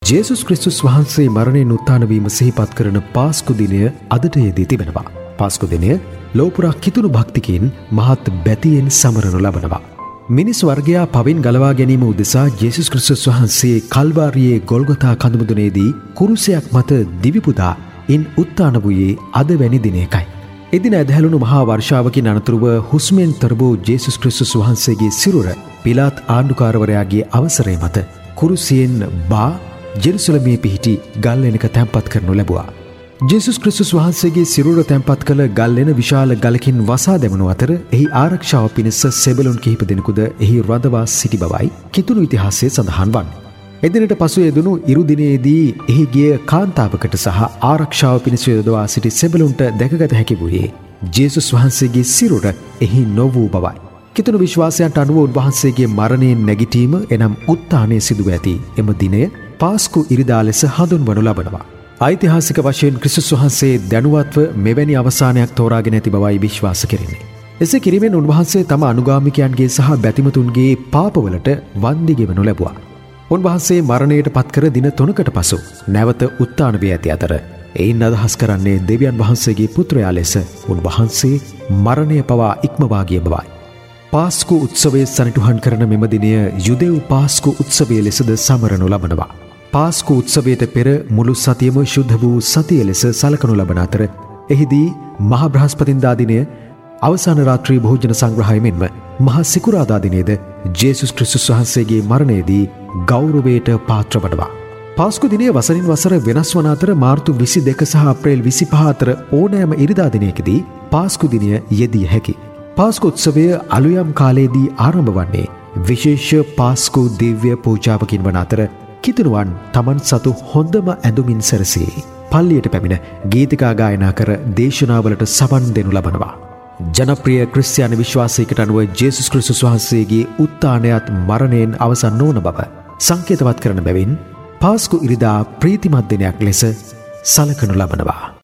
ජේසුස් ක්‍රිස්තුස් වහන්සේ මරණයෙන් උත්ථාන වීම සිහිපත් කරන පාස්කු දිනය අදට යෙදී තිබෙනවා. පාස්කු දිනය ලෝපුරා කිතුණු භක්තිකයින් මහත් බැතියෙන් සමරනු ලබනවා. මිනිස් වර්ගයා පවින් ගලවා ගැනීම උදෙසා ජේසුස් ක්‍රිස්තුස් වහන්සේ කල්වාරියේ ගොල්ගොතා කඳුමුදුනේදී කුරුසයක් මත දිවිපුදා ඉන් උත්ථාන වූයේ අද වැනි දිනයකයි. එදින ඇදහැළුණු මහා වර්ෂාවකින් අනතුරුව හුස්මෙන් තරබූ ජේසුස් ක්‍රිස්තුස් වහන්සේගේ සිරුර පිලාත් ආණ්ඩුකාරවරයාගේ අවසරය මත කුරුසියෙන් බා ජෙරුසලමේ පිහිටි ගල්ලෙනක තැන්පත් කරනු ලැබුවා. ජේසුස් ක්‍රිස්තුස් වහන්සේගේ සිරුර තැන්පත් කළ ගල්ලෙන විශාල ගලකින් වසා දැමුණු අතර එහි ආරක්ෂාව පිණිස සෙබළුන් කිහිප දෙනෙකුද එහි රඳවා සිටි බවයි කිතුණු ඉතිහාසයේ සඳහන් වන්නේ. එදිනට පසු යෙදුණු ඉරු දිනයේදී එහි ගිය කාන්තාවකට සහ ආරක්ෂාව පිණිස යොදවා සිටි සෙබළුන්ට දැකගත හැකි වූයේ ජේසුස් වහන්සේගේ සිරුර එහි නොවූ බවයි. කිතුණු විශ්වාසයන්ට අනුව උන්වහන්සේගේ මරණයෙන් නැගිටීම එනම් උත්ථානය සිදුව ඇති එම දිනය පාස්කු ඉරිදා ලෙස හඳුන්වනු ලබනවා. ඓතිහාසික වශයෙන් ක්‍රිස්තුස් වහන්සේ දැනුවත්ව මෙවැනි අවසානයක් තෝරාගෙන ඇති බවයි විශ්වාස කෙරෙන්නේ. එසේ කිරීමෙන් උන්වහන්සේ තම අනුගාමිකයන්ගේ සහ බැතිමතුන්ගේ පාපවලට වන්දි ගෙවනු ලැබුවා. උන්වහන්සේ මරණයට පත්කර දින 3කට පසු නැවත උත්ථාන වී ඇති අතර එයින් අදහස් කරන්නේ දෙවියන් වහන්සේගේ පුත්‍රයා ලෙස උන්වහන්සේ මරණය පවා ඉක්මවා ගිය බවයි. පාස්කු උත්සවයේ සනිටුහන් කරන මෙම දිනය යුදෙව් පාස්කු උත්සවය ලෙසද සමරනු ලබනවා. පාස්කු උත්සවයට පෙර මුළු සතියම ශුද්ධ වූ සතිය ලෙස සලකනු ලබන අතර එහිදී මහ බ්‍රහස්පතින්දා දිනය අවසාන රාත්‍රී භෝජන සංග්‍රහය මෙන්ම මහ සිකුරාදා දිනයේද ජේසුස් ක්‍රිස්තුස් වහන්සේගේ මරණයේදී ගෞරවයට පාත්‍ර වනවා. පාස්කු දිනය වසරින් වසර වෙනස් වන අතර මාර්තු 22 සහ අප්‍රේල් 25 අතර ඕනෑම ඉරිදා දිනයකදී පාස්කු දිනය යෙදිය හැකි. පාස්කු උත්සවය අලුයම් කාලයේදී ආරම්භ වන්නේ විශේෂ පාස්කු දිව්‍ය පූජාවකින් වන අතර කිතුණුවන් තමන් සතු හොඳම ඇඳුමින් සැරසී පල්ලියට පැමිණ ගීතිකා ගායනා කර දේශනාවලට සවන් දෙනු ලබනවා. ජනප්‍රිය ක්‍රිස්තියානි විශ්වාසයකට අනුව ජේසුස් ක්‍රිස්තුස් වහන්සේගේ උත්ථානයත් මරණයෙන් අවසන් නොවන බව සංකේතවත් කරන බැවින් පාස්කු ඉරිදා ප්‍රීතිමත් දිනයක් ලෙස සලකනු ලබනවා.